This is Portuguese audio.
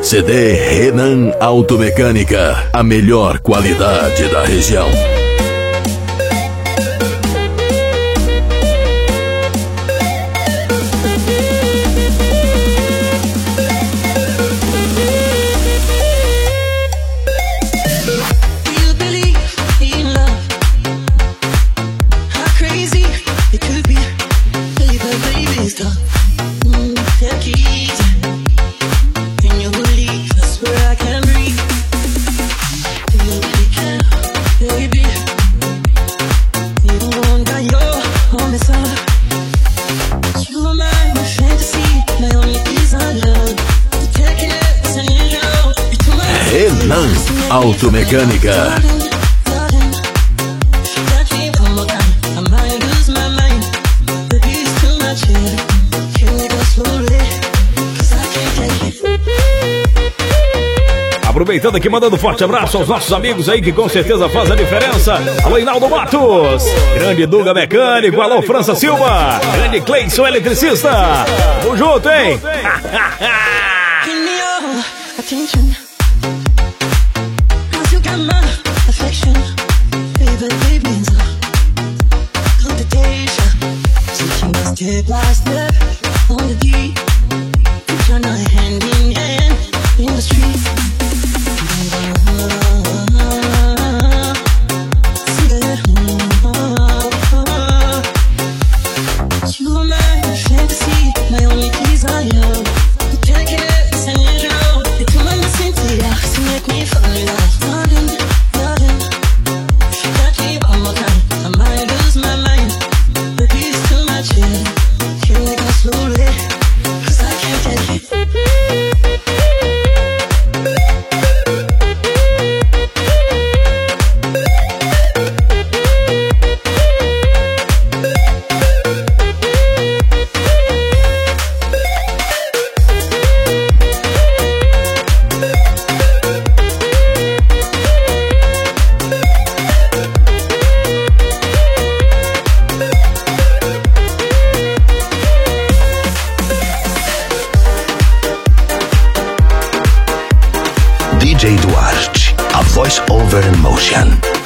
CD Renan Automecânica, a melhor qualidade da região. Renan Automecânica. Aproveitando aqui, mandando um forte abraço aos nossos amigos aí que com certeza fazem a diferença. Alô, Hinaldo Matos, grande Duga Mecânico, alô, França Silva, grande Cleison Eletricista. Tamo junto, hein? DJ Duarte, a voice over emotion.